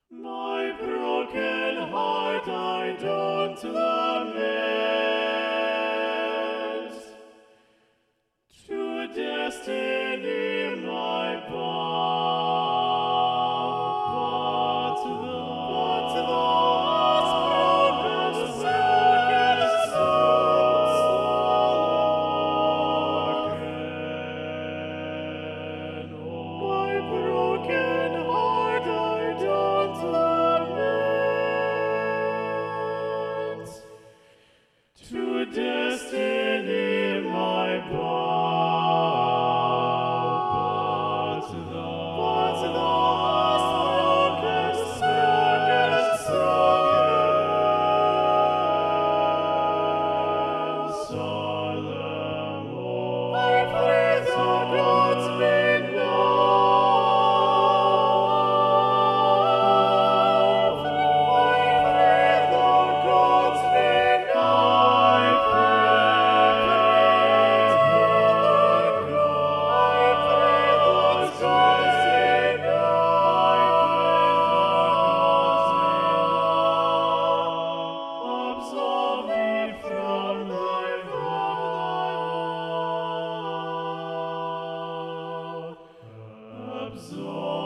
My broken heart I don't lament, to destiny my bow, but the broken my broken heart I don't lament, to destiny my bow, but the solemn, I pray the gods may love. I pray the gods may love. I pray the gods may love. Absolve me from thy vow. Absolve